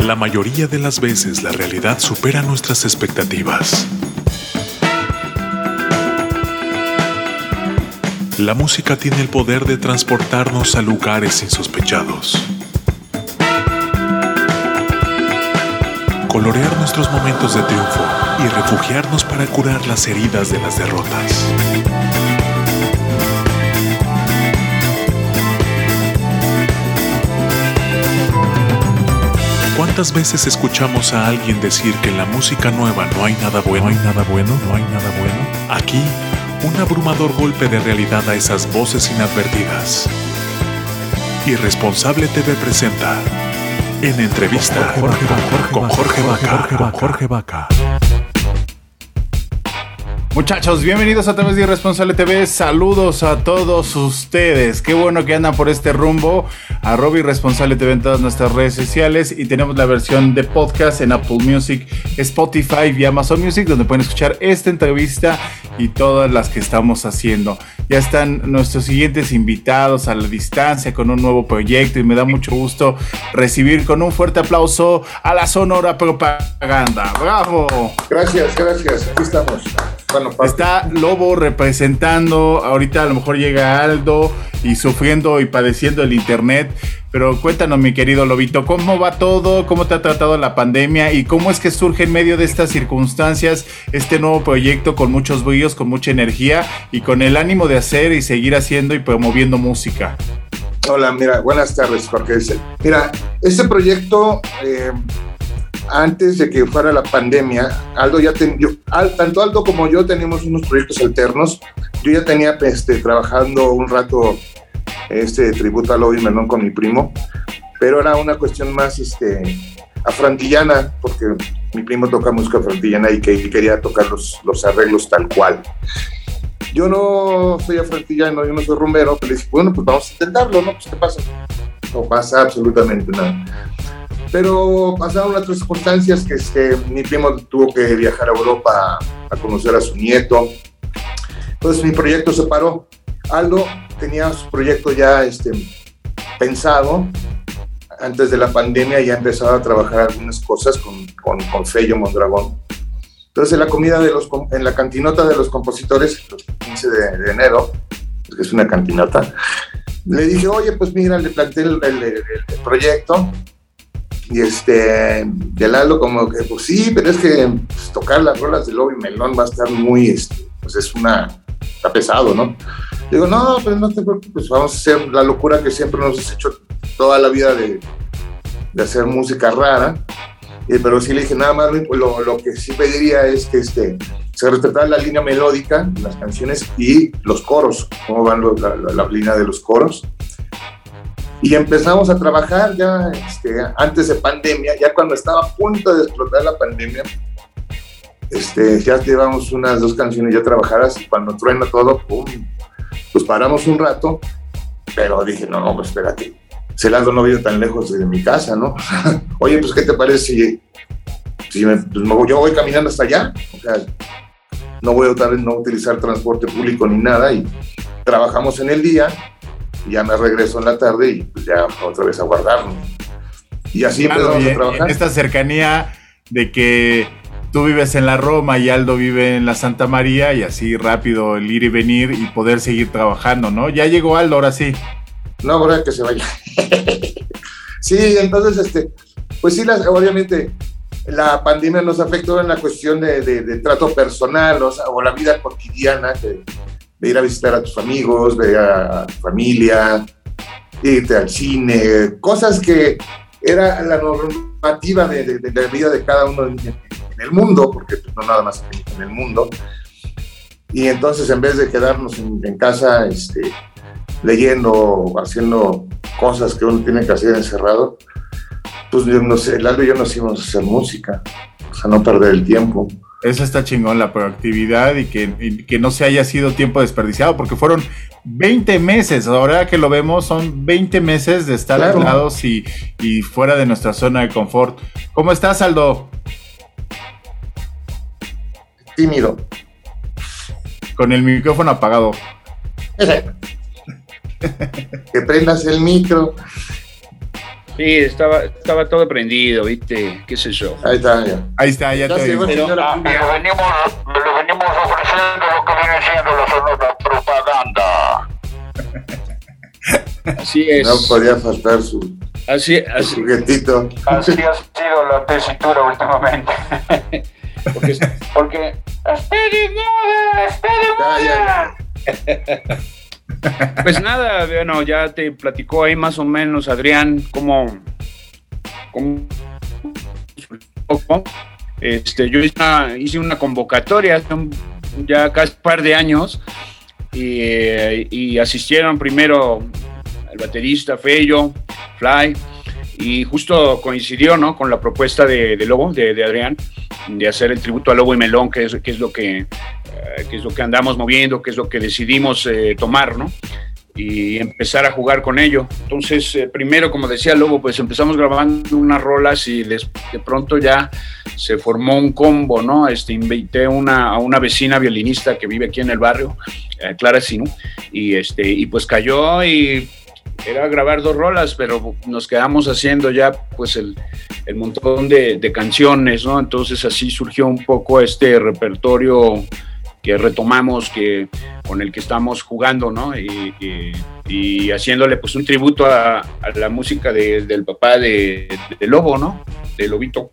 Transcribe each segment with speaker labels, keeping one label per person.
Speaker 1: La mayoría de las veces la realidad supera nuestras expectativas. La música tiene el poder de transportarnos a lugares insospechados. Colorear nuestros momentos de triunfo y refugiarnos para curar las heridas de las derrotas. ¿Cuántas veces escuchamos a alguien decir que en la música nueva no hay nada bueno? Aquí, un abrumador golpe de realidad a esas voces inadvertidas. Irresponsable TV presenta En entrevista con Jorge Vaca.
Speaker 2: Muchachos, bienvenidos a través de Irresponsable TV. Saludos a todos ustedes. Qué bueno que andan por este rumbo. @Irresponsable TV en todas nuestras redes sociales. Y tenemos la versión de podcast en Apple Music, Spotify y Amazon Music, donde pueden escuchar esta entrevista y todas las que estamos haciendo. Ya están nuestros siguientes invitados a la distancia con un nuevo proyecto y me da mucho gusto recibir con un fuerte aplauso a la Sonora Propaganda. ¡Bravo!
Speaker 3: Gracias, aquí estamos. Bueno,
Speaker 2: está Lobo representando, ahorita a lo mejor llega Aldo y sufriendo y padeciendo el internet, pero cuéntanos, mi querido Lobito, ¿cómo va todo? ¿Cómo te ha tratado la pandemia? ¿Y cómo es que surge en medio de estas circunstancias este nuevo proyecto con muchos brillos, con mucha energía y con el ánimo de hacer y seguir haciendo y promoviendo música?
Speaker 3: Hola, mira, buenas tardes, Jorge. Mira, este proyecto... antes de que fuera la pandemia, tanto Aldo como yo teníamos unos proyectos alternos. Yo ya tenía trabajando un rato tributo a Lobo Melón con mi primo, pero era una cuestión más afrantillana, porque mi primo toca música afrantillana y quería tocar los arreglos tal cual. Yo no soy afrantillano, yo no soy rumbero, pero le dije, bueno, pues vamos a intentarlo, ¿no? Pues ¿qué pasa? No pasa absolutamente nada. Pero pasaron otras circunstancias que mi primo tuvo que viajar a Europa a conocer a su nieto. Entonces mi proyecto se paró. Aldo tenía su proyecto ya pensado. Antes de la pandemia ya empezaba a trabajar algunas cosas con Fello Mondragón. Entonces en la cantinota de los compositores, el 15 de enero, que es una cantinota, le dije, oye, pues mira, le planteé el proyecto. Y el Aldo como que, pues sí, pero es que pues, tocar las rolas de Lobo y Melón va a estar muy, pues está pesado, ¿no? Digo, no, pero no te preocupes, vamos a hacer la locura que siempre nos has hecho toda la vida de hacer música rara. Pero sí le dije, nada más lo que sí pediría es que se respetara la línea melódica de las canciones y los coros, cómo van la línea de los coros. Y empezamos a trabajar ya antes de pandemia, ya cuando estaba a punto de explotar la pandemia, ya llevamos unas 2 canciones ya trabajadas y cuando truena todo, ¡pum!, pues paramos un rato, pero dije, no, pues espérate, Celando no vive tan lejos de mi casa, ¿no? Oye, pues ¿qué te parece si yo voy caminando hasta allá? O sea, no voy a no utilizar transporte público ni nada y trabajamos en el día. Ya me regreso en la tarde y pues ya otra vez a guardarlo. Y así empezamos a trabajar.
Speaker 2: Esta cercanía de que tú vives en la Roma y Aldo vive en la Santa María y así rápido el ir y venir y poder seguir trabajando, ¿no? Ya llegó Aldo, ahora sí.
Speaker 3: No, ahora que se vaya. Sí, entonces, pues sí, obviamente la pandemia nos afectó en la cuestión de trato personal, o la vida cotidiana, de ir a visitar a tus amigos, de ir a tu familia, irte al cine, cosas que era la normativa de la vida de cada uno en el mundo, porque no nada más en el mundo. Y entonces, en vez de quedarnos en casa leyendo o haciendo cosas que uno tiene que hacer encerrado, pues no sé, el Aldo y yo nos íbamos a hacer música, o sea, no perder el tiempo.
Speaker 2: Eso está chingón, la proactividad y que no se haya sido tiempo desperdiciado, porque fueron 20 meses, ahora que lo vemos, son 20 meses de estar aislados y fuera de nuestra zona de confort. ¿Cómo estás, Aldo?
Speaker 3: Tímido.
Speaker 2: Con el micrófono apagado.
Speaker 3: Que prendas el micro.
Speaker 4: Sí, estaba todo prendido, ¿viste? ¿Qué sé yo?
Speaker 3: Ahí está, ya.
Speaker 2: Ahí está, ya te
Speaker 3: llegó
Speaker 2: digo.
Speaker 3: el señor Acuña.
Speaker 5: le venimos ofreciendo lo que viene siendo la propaganda.
Speaker 4: Así es.
Speaker 3: No podía faltar su
Speaker 4: Así.
Speaker 3: juguetito.
Speaker 5: Así ha sido la tesitura últimamente.
Speaker 4: Porque
Speaker 3: Ya.
Speaker 4: pues nada, bueno, ya te platicó ahí más o menos, Adrián, cómo yo hice una convocatoria hace ya casi un par de años y asistieron primero el baterista Fello, Fly, y justo coincidió, ¿no?, con la propuesta de Lobo, de Adrián, de hacer el tributo a Lobo y Melón, que es lo que andamos moviendo, que es lo que decidimos tomar, ¿no? Y empezar a jugar con ello. Entonces, primero, como decía Lobo, pues empezamos grabando unas rolas y de pronto ya se formó un combo, ¿no? Invité a una vecina violinista que vive aquí en el barrio, Clara Sinú, y pues cayó y era grabar 2 rolas, pero nos quedamos haciendo ya pues el montón de canciones, ¿no? Entonces así surgió un poco este repertorio que retomamos, con el que estamos jugando, ¿no? Y haciéndole pues un tributo a la música del papá de Lobo, ¿no? De Lobito.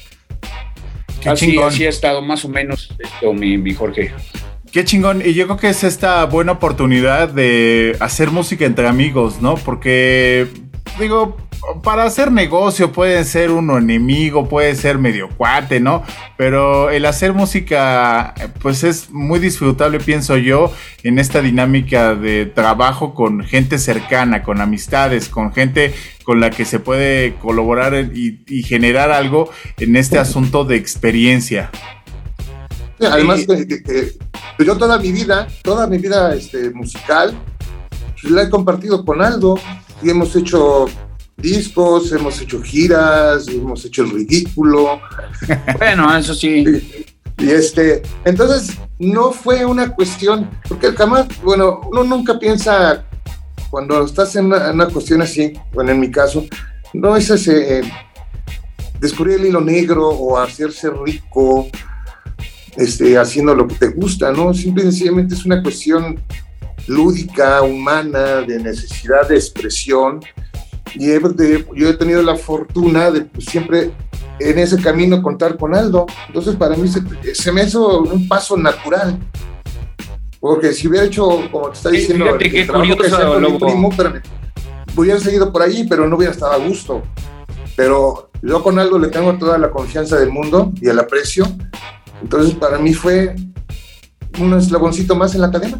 Speaker 4: Así ha estado más o menos esto, mi Jorge.
Speaker 2: Qué chingón, y yo creo que es esta buena oportunidad de hacer música entre amigos, ¿no? Porque, digo, para hacer negocio puede ser uno enemigo, puede ser medio cuate, ¿no? Pero el hacer música, pues es muy disfrutable, pienso yo, en esta dinámica de trabajo con gente cercana, con amistades, con gente con la que se puede colaborar y generar algo en este asunto de experiencia.
Speaker 3: Además, yo toda mi vida musical, pues, la he compartido con Aldo, y hemos hecho discos, hemos hecho giras, hemos hecho el ridículo.
Speaker 4: Bueno, eso sí.
Speaker 3: Y entonces no fue una cuestión, porque jamás, bueno, uno nunca piensa cuando estás en una cuestión así, bueno, en mi caso, no es descubrir el hilo negro o hacerse rico, haciendo lo que te gusta, ¿no? Simple y sencillamente es una cuestión lúdica, humana, de necesidad de expresión, y yo he tenido la fortuna de pues, siempre en ese camino contar con Aldo. Entonces para mí se me hizo un paso natural, porque si hubiera hecho, como te está diciendo,
Speaker 4: fíjate qué curioso,
Speaker 3: mi primo, hubiera seguido por ahí, pero no hubiera estado a gusto. Pero yo con Aldo le tengo toda la confianza del mundo y el aprecio. Entonces, para mí fue un eslaboncito más en la cadena.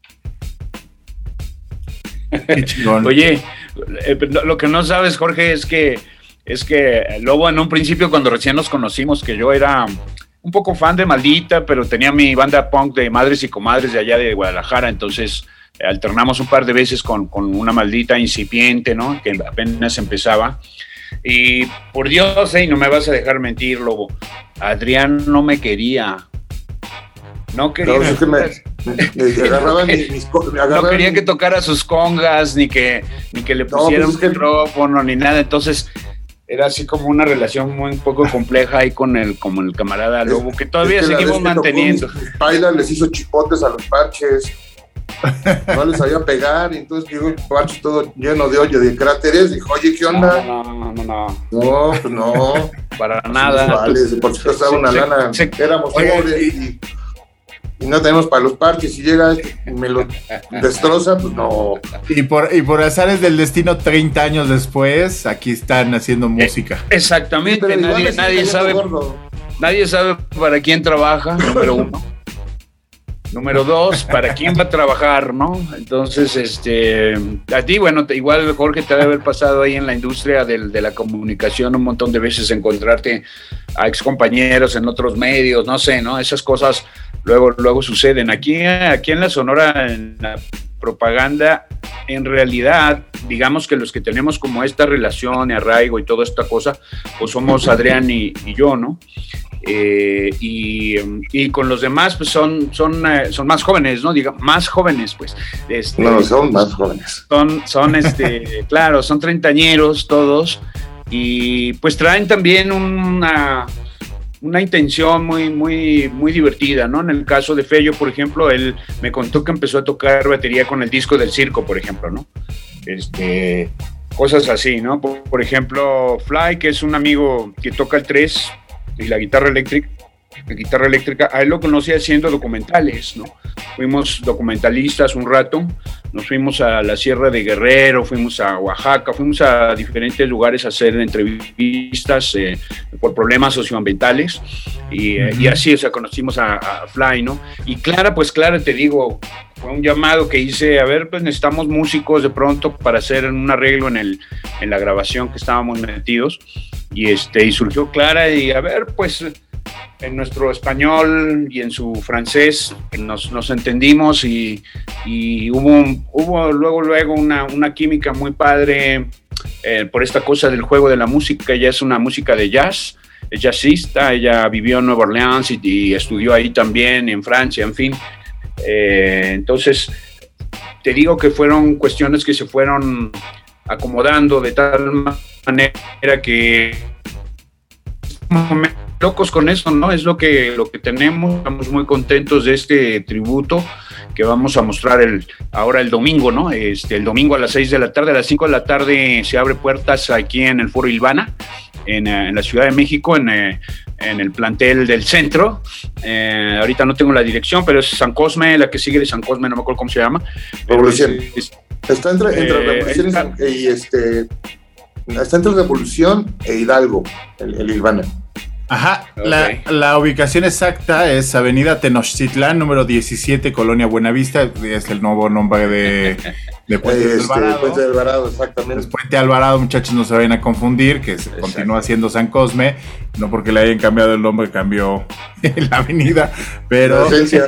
Speaker 2: Qué chingón.
Speaker 4: Oye, lo que no sabes, Jorge, es que Lobo en un principio, cuando recién nos conocimos, que yo era un poco fan de Maldita, pero tenía mi banda punk de Madres y Comadres de allá de Guadalajara, entonces alternamos un par de veces con una Maldita incipiente, ¿no? Que apenas empezaba. Y por Dios, no me vas a dejar mentir, Lobo, Adrián no me quería. No quería.
Speaker 3: No, es que me agarraban
Speaker 4: no quería que tocara sus congas, ni que le pusiera un micrófono, ni nada. Entonces era así como una relación muy un poco compleja ahí con el camarada Lobo, que todavía seguimos manteniendo.
Speaker 3: Mis pailas les hizo chipotes a los parches. No les sabía pegar, y entonces llegó el parche todo lleno de hoyo, de cráteres. Dijo, oye, ¿qué onda? No, pues no.
Speaker 4: Para nada.
Speaker 3: Vale, por eso estaba una lana. Éramos pobres y no tenemos para los parches. Si llega y me lo destroza, pues no.
Speaker 2: Y por azares del destino, 30 años después, aquí están haciendo música.
Speaker 4: Exactamente, sí, nadie sabe para quién trabaja, número 1. Número 2, ¿para quién va a trabajar, no? Entonces, a ti, bueno, igual, Jorge, te debe haber pasado ahí en la industria de la comunicación un montón de veces, encontrarte a excompañeros en otros medios, no sé, ¿no? Esas cosas luego suceden. Aquí en la Sonora, en la propaganda, en realidad, digamos que los que tenemos como esta relación y arraigo y toda esta cosa, pues somos Adrián y yo, ¿no? Y con los demás pues son más jóvenes, ¿no? Diga, más jóvenes, pues.
Speaker 3: No, son más jóvenes.
Speaker 4: Son claro, son treintañeros todos, y pues traen también una intención muy divertida, ¿no? En el caso de Fello, por ejemplo, él me contó que empezó a tocar batería con el disco del circo, por ejemplo, ¿no? Cosas así, ¿no? Por ejemplo, Fly, que es un amigo que toca el 3 y la guitarra eléctrica, a él lo conocí haciendo documentales, ¿no? Fuimos documentalistas un rato, nos fuimos a la Sierra de Guerrero, fuimos a Oaxaca, fuimos a diferentes lugares a hacer entrevistas por problemas socioambientales y así, o sea, conocimos a Fly, ¿no? Y Clara, te digo, fue un llamado que hice, a ver, pues necesitamos músicos de pronto para hacer un arreglo en la grabación que estábamos metidos y surgió Clara y a ver, pues en nuestro español y en su francés nos entendimí y hubo luego una química muy padre por esta cosa del juego de la música. Ella es una música de jazz, es jazzista, ella vivió en Nueva Orleans y estudió ahí también, en Francia, en fin. Entonces, te digo que fueron cuestiones que se fueron acomodando de tal manera que locos con eso, ¿no? Es lo que tenemos. Estamos muy contentos de este tributo que vamos a mostrar ahora el domingo, ¿no? El domingo a las 6 de la tarde, a las 5 de la tarde se abre puertas aquí en el Foro Ilvana, en la Ciudad de México, en el plantel del centro. Ahorita no tengo la dirección, pero es San Cosme, la que sigue de San Cosme, no me acuerdo cómo se llama.
Speaker 3: Revolución. Está entre Revolución está entre Revolución e Hidalgo, el Ilvana.
Speaker 2: Ajá, okay. La ubicación exacta es Avenida Tenochtitlán, número 17, Colonia Buenavista, es el nuevo nombre de Puente de Alvarado.
Speaker 3: Puente de Alvarado, exactamente.
Speaker 2: Es Puente de Alvarado, muchachos, no se vayan a confundir, que continúa siendo San Cosme, no porque le hayan cambiado el nombre, cambió la avenida, pero...
Speaker 3: La esencia.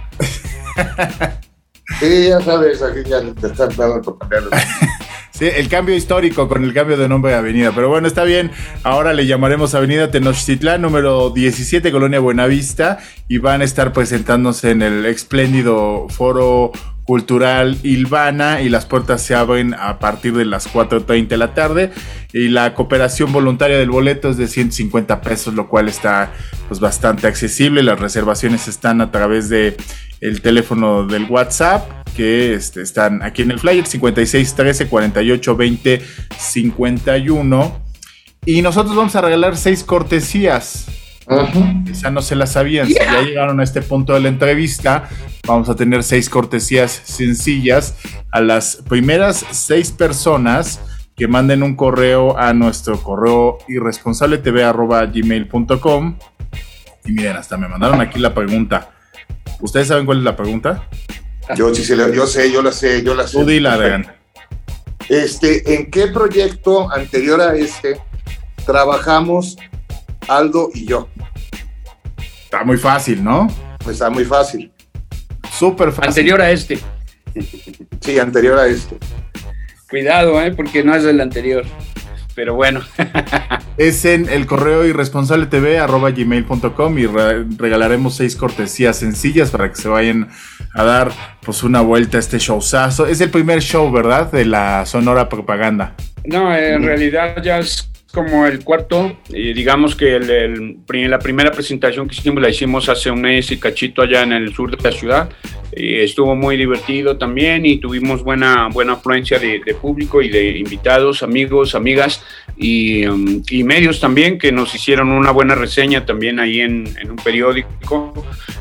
Speaker 3: Sí, ya sabes, aquí ya te están dando por cambiarlo.
Speaker 2: Sí, el cambio histórico con el cambio de nombre de avenida, pero bueno, está bien. Ahora le llamaremos Avenida Tenochtitlán, número 17, Colonia Buenavista, y van a estar presentándose en el espléndido Foro Cultural Ilvana, y las puertas se abren a partir de las 4:30 de la tarde, y la cooperación voluntaria del boleto es de 150 pesos, lo cual está pues bastante accesible. Las reservaciones están a través de el teléfono del WhatsApp, que están aquí en el flyer, 56 13 48 20 51, y nosotros vamos a regalar 6 cortesías. Esa no se la sabían. Si ya llegaron a este punto de la entrevista, vamos a tener 6 cortesías sencillas a las primeras 6 personas que manden un correo a nuestro correo irresponsaletv@gmail.com. Y miren, hasta me mandaron aquí la pregunta. ¿Ustedes saben cuál es la pregunta?
Speaker 3: Yo sí, yo la sé.
Speaker 2: Tú dila, Adrián.
Speaker 3: ¿En qué proyecto anterior a trabajamos Aldo y yo?
Speaker 2: Está muy fácil, ¿no?
Speaker 3: Pues está muy fácil.
Speaker 2: Súper fácil.
Speaker 4: Anterior a
Speaker 3: Sí, anterior a
Speaker 4: Cuidado, porque no es el anterior. Pero bueno.
Speaker 2: Es en el correo irresponsaletv@gmail.com y regalaremos 6 cortesías sencillas para que se vayan a dar pues una vuelta a este showzazo. Es el primer show, ¿verdad? De la Sonora Propaganda.
Speaker 4: No, en realidad ya es como el cuarto. Digamos que la primera presentación que hicimos la hicimos hace un mes y cachito allá en el sur de la ciudad. Estuvo muy divertido también y tuvimos buena afluencia de público y de invitados, amigos, amigas y medios también que nos hicieron una buena reseña también ahí en un periódico.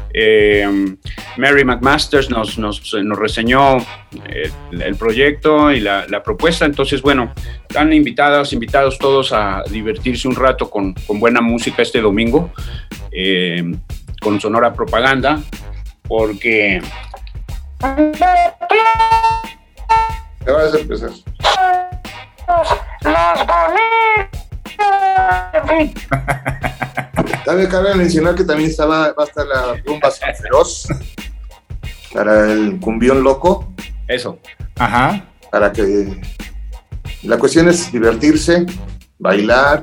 Speaker 4: Mary McMasters nos reseñó el proyecto y la propuesta. Entonces, bueno, están invitados todos a divertirse un rato con buena música este domingo, con Sonora Propaganda, porque...
Speaker 3: ¿Qué vas a empezar?
Speaker 5: Las bonitas.
Speaker 3: También cabe mencionar que también va a estar la rumba San Feroz para el cumbión loco.
Speaker 4: Eso.
Speaker 2: Ajá.
Speaker 3: Para que la cuestión es divertirse, bailar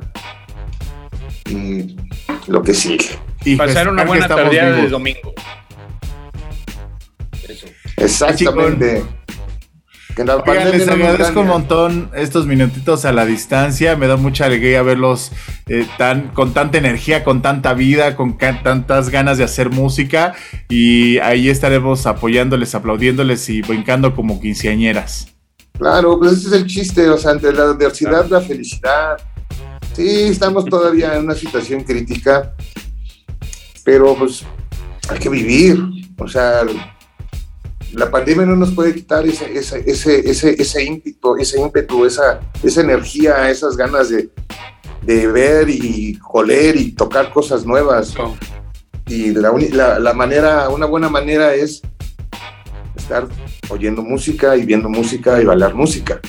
Speaker 3: y lo que sigue.
Speaker 4: Y pasar una buena tarde de domingo. Eso.
Speaker 3: Exactamente. Que la
Speaker 2: Oigan,
Speaker 3: pandemia
Speaker 2: les
Speaker 3: no nos
Speaker 2: agradezco un
Speaker 3: gane.
Speaker 2: montón estos minutitos a la distancia. Me da mucha alegría verlos con tanta energía, con tanta vida, con tantas ganas de hacer música. Y ahí estaremos apoyándoles, aplaudiéndoles y brincando como quinceañeras.
Speaker 3: Claro, pues ese es el chiste, o sea, ante la adversidad, la felicidad. Sí, estamos todavía en una situación crítica, pero pues hay que vivir. O sea, la pandemia no nos puede quitar ese ímpetu, esa energía, esas ganas de ver y oler y tocar cosas nuevas. Y una buena manera es estar oyendo música y viendo música y bailar música.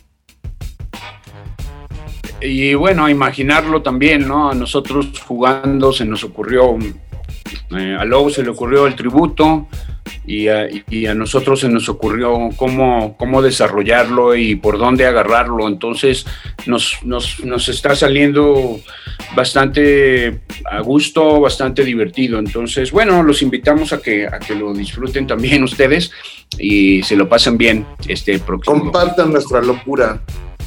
Speaker 4: Y bueno, imaginarlo también, ¿no? A nosotros jugando se nos ocurrió, a Lobo se le ocurrió el tributo y a nosotros se nos ocurrió cómo desarrollarlo y por dónde agarrarlo. Entonces nos está saliendo bastante a gusto, bastante divertido. Entonces, bueno, los invitamos a que lo disfruten también ustedes y se lo pasen bien este próximo.
Speaker 3: Compartan nuestra locura.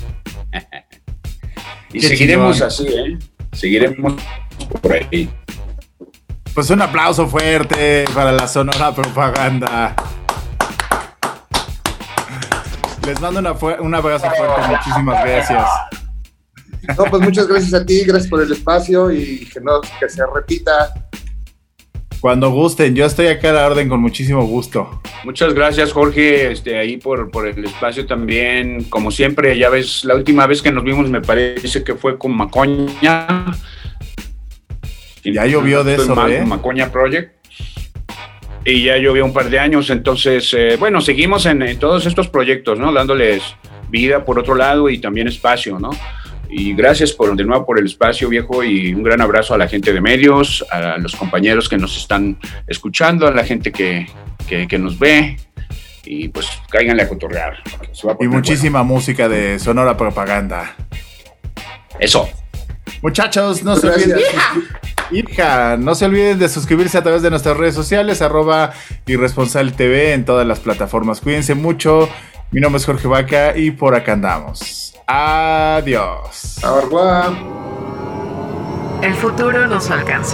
Speaker 4: Y
Speaker 2: Qué
Speaker 4: seguiremos
Speaker 2: chingón.
Speaker 4: así, seguiremos por ahí.
Speaker 2: Pues un aplauso fuerte para la Sonora Propaganda. Les mando un abrazo fuerte, muchísimas gracias.
Speaker 3: No, pues muchas gracias a ti, gracias por el espacio y que se repita.
Speaker 2: Cuando gusten, yo estoy acá a la orden con muchísimo gusto.
Speaker 4: Muchas gracias, Jorge, ahí por el espacio también. Como siempre, ya ves, la última vez que nos vimos me parece que fue con Macoña.
Speaker 2: Ya llovió de eso,
Speaker 4: Con Macoña Project. Y ya llovió un par de años, entonces, bueno, seguimos en todos estos proyectos, ¿no? Dándoles vida por otro lado y también espacio, ¿no? Y gracias de nuevo por el espacio, viejo, y un gran abrazo a la gente de medios, a los compañeros que nos están escuchando, a la gente que nos ve, y pues cáiganle a cotorrear.
Speaker 2: Y muchísima música de Sonora Propaganda.
Speaker 4: Eso.
Speaker 2: Muchachos, no se olviden de suscribirse a través de nuestras redes sociales, @irresponsabletv en todas las plataformas. Cuídense mucho. Mi nombre es Jorge Vaca y por acá andamos. Adiós.
Speaker 3: Au revoir.
Speaker 6: El futuro nos alcanzó.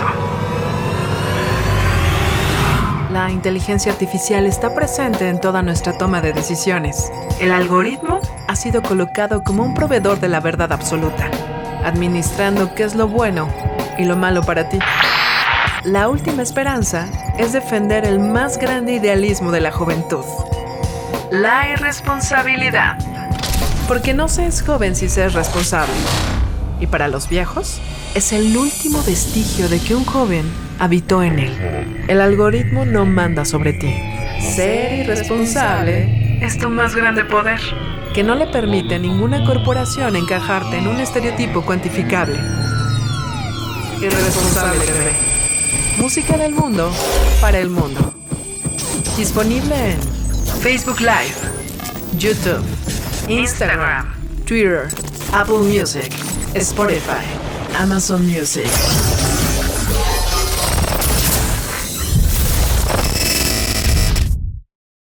Speaker 6: La inteligencia artificial está presente en toda nuestra toma de decisiones. El algoritmo ha sido colocado como un proveedor de la verdad absoluta, administrando qué es lo bueno y lo malo para ti. La última esperanza es defender el más grande idealismo de la juventud: la irresponsabilidad. Porque no se es joven si se es responsable. Y para los viejos, es el último vestigio de que un joven habitó en él. El algoritmo no manda sobre ti. Ser irresponsable es tu más grande poder, que no le permite a ninguna corporación encajarte en un estereotipo cuantificable. Irresponsable TV. Música del mundo para el mundo. Disponible en Facebook Live, YouTube, Instagram, Twitter, Apple Music, Spotify, Amazon Music.